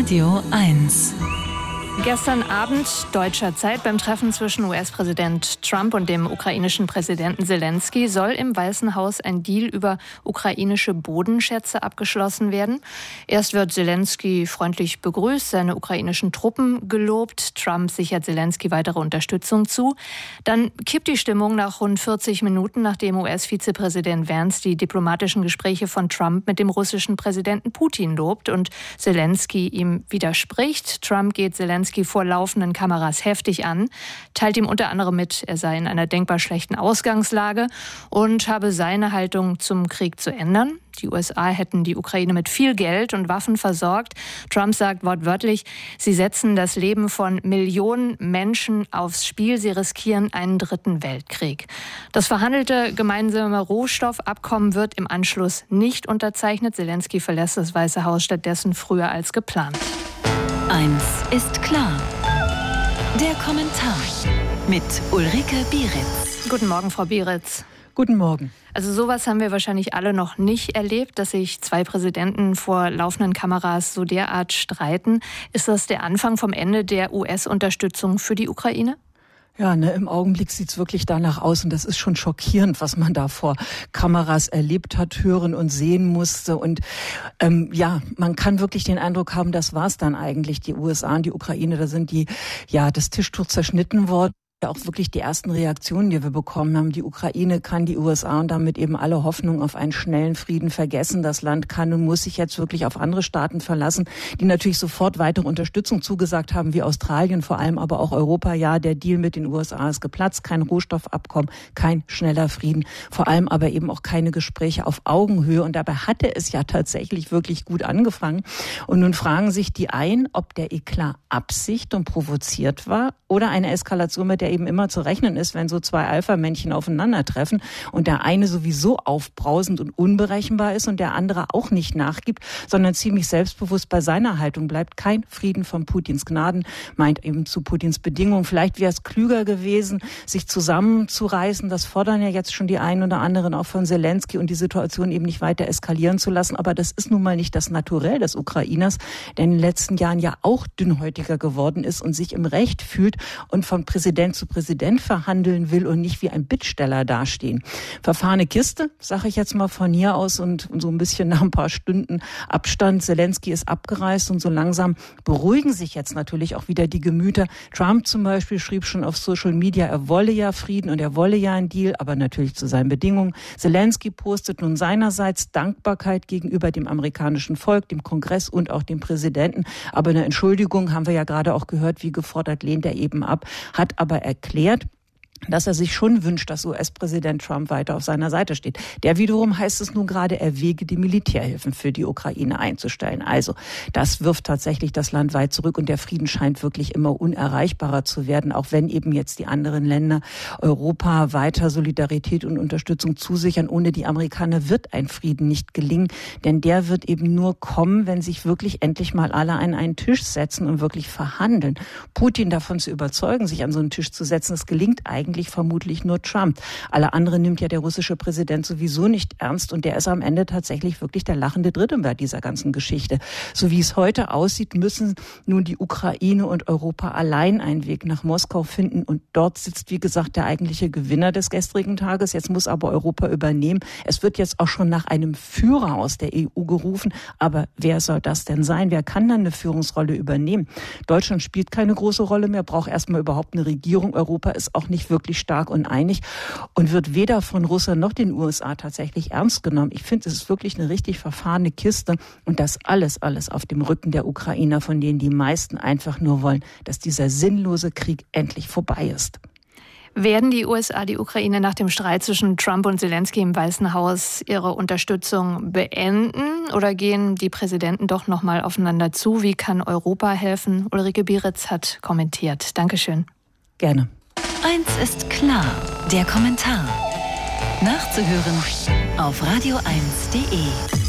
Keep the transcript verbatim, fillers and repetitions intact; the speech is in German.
Radio eins. Gestern Abend deutscher Zeit beim Treffen zwischen U S-Präsident Trump und dem ukrainischen Präsidenten Selenskyj soll im Weißen Haus ein Deal über ukrainische Bodenschätze abgeschlossen werden. Erst wird Selenskyj freundlich begrüßt, seine ukrainischen Truppen gelobt. Trump sichert Selenskyj weitere Unterstützung zu. Dann kippt die Stimmung nach rund vierzig Minuten, nachdem U S-Vizepräsident Vance die diplomatischen Gespräche von Trump mit dem russischen Präsidenten Putin lobt und Selenskyj ihm widerspricht. Trump geht Selenskyj vor laufenden Kameras heftig an, teilt ihm unter anderem mit, er sei in einer denkbar schlechten Ausgangslage und habe seine Haltung zum Krieg zu ändern. Die U S A hätten die Ukraine mit viel Geld und Waffen versorgt. Trump sagt wortwörtlich, sie setzen das Leben von Millionen Menschen aufs Spiel. Sie riskieren einen dritten Weltkrieg. Das verhandelte gemeinsame Rohstoffabkommen wird im Anschluss nicht unterzeichnet. Selenskyj verlässt das Weiße Haus stattdessen früher als geplant. Eins ist klar. Der Kommentar mit Ulrike Bieritz. Guten Morgen, Frau Bieritz. Guten Morgen. Also sowas haben wir wahrscheinlich alle noch nicht erlebt, dass sich zwei Präsidenten vor laufenden Kameras so derart streiten. Ist das der Anfang vom Ende der U S-Unterstützung für die Ukraine? Ja, ne, im Augenblick sieht's wirklich danach aus und das ist schon schockierend, was man da vor Kameras erlebt hat, hören und sehen musste. Und ähm, ja, man kann wirklich den Eindruck haben, das war's dann eigentlich. Die U S A und die Ukraine, da sind die, ja, das Tischtuch zerschnitten worden. Auch wirklich die ersten Reaktionen, die wir bekommen haben. Die Ukraine kann die U S A und damit eben alle Hoffnung auf einen schnellen Frieden vergessen. Das Land kann und muss sich jetzt wirklich auf andere Staaten verlassen, die natürlich sofort weitere Unterstützung zugesagt haben, wie Australien, vor allem aber auch Europa. Ja, der Deal mit den U S A ist geplatzt, kein Rohstoffabkommen, kein schneller Frieden, vor allem aber eben auch keine Gespräche auf Augenhöhe. Und dabei hatte es ja tatsächlich wirklich gut angefangen. Und nun fragen sich die einen, ob der Eklat Absicht und provoziert war oder eine Eskalation, mit der eben immer zu rechnen ist, wenn so zwei Alpha-Männchen aufeinandertreffen und der eine sowieso aufbrausend und unberechenbar ist und der andere auch nicht nachgibt, sondern ziemlich selbstbewusst bei seiner Haltung bleibt. Kein Frieden von Putins Gnaden, meint eben zu Putins Bedingungen. Vielleicht wäre es klüger gewesen, sich zusammenzureißen. Das fordern ja jetzt schon die einen oder anderen auch von Selenskyj und die Situation eben nicht weiter eskalieren zu lassen. Aber das ist nun mal nicht das Naturell des Ukrainers, der in den letzten Jahren ja auch dünnhäutiger geworden ist und sich im Recht fühlt und von Präsident zu Präsident verhandeln will und nicht wie ein Bittsteller dastehen. Verfahrene Kiste, sage ich jetzt mal von hier aus und so ein bisschen nach ein paar Stunden Abstand. Selenskyj ist abgereist und so langsam beruhigen sich jetzt natürlich auch wieder die Gemüter. Trump zum Beispiel schrieb schon auf Social Media, er wolle ja Frieden und er wolle ja einen Deal, aber natürlich zu seinen Bedingungen. Selenskyj postet nun seinerseits Dankbarkeit gegenüber dem amerikanischen Volk, dem Kongress und auch dem Präsidenten. Aber eine Entschuldigung, haben wir ja gerade auch gehört, wie gefordert, lehnt er eben ab, hat aber erklärt, dass er sich schon wünscht, dass U S-Präsident Trump weiter auf seiner Seite steht. Der wiederum heißt es nun gerade, er wege die Militärhilfen für die Ukraine einzustellen. Also das wirft tatsächlich das Land weit zurück und der Frieden scheint wirklich immer unerreichbarer zu werden, auch wenn eben jetzt die anderen Länder Europa weiter Solidarität und Unterstützung zusichern. Ohne die Amerikaner wird ein Frieden nicht gelingen, denn der wird eben nur kommen, wenn sich wirklich endlich mal alle an einen Tisch setzen und wirklich verhandeln. Putin davon zu überzeugen, sich an so einen Tisch zu setzen, das gelingt eigentlich Eigentlich vermutlich nur Trump. Alle anderen nimmt ja der russische Präsident sowieso nicht ernst und der ist am Ende tatsächlich wirklich der lachende Dritte bei dieser ganzen Geschichte. So wie es heute aussieht, müssen nun die Ukraine und Europa allein einen Weg nach Moskau finden und dort sitzt, wie gesagt, der eigentliche Gewinner des gestrigen Tages. Jetzt muss aber Europa übernehmen. Es wird jetzt auch schon nach einem Führer aus der E U gerufen, aber wer soll das denn sein? Wer kann dann eine Führungsrolle übernehmen? Deutschland spielt keine große Rolle mehr, braucht erstmal überhaupt eine Regierung. Europa ist auch nicht wirklich wirklich stark und einig und wird weder von Russland noch den U S A tatsächlich ernst genommen. Ich finde, es ist wirklich eine richtig verfahrene Kiste und das alles, alles auf dem Rücken der Ukrainer, von denen die meisten einfach nur wollen, dass dieser sinnlose Krieg endlich vorbei ist. Werden die U S A die Ukraine nach dem Streit zwischen Trump und Selenskyj im Weißen Haus ihre Unterstützung beenden oder gehen die Präsidenten doch noch mal aufeinander zu? Wie kann Europa helfen? Ulrike Bieritz hat kommentiert. Dankeschön. Gerne. Eins ist klar, der Kommentar. Nachzuhören auf radio eins punkt de.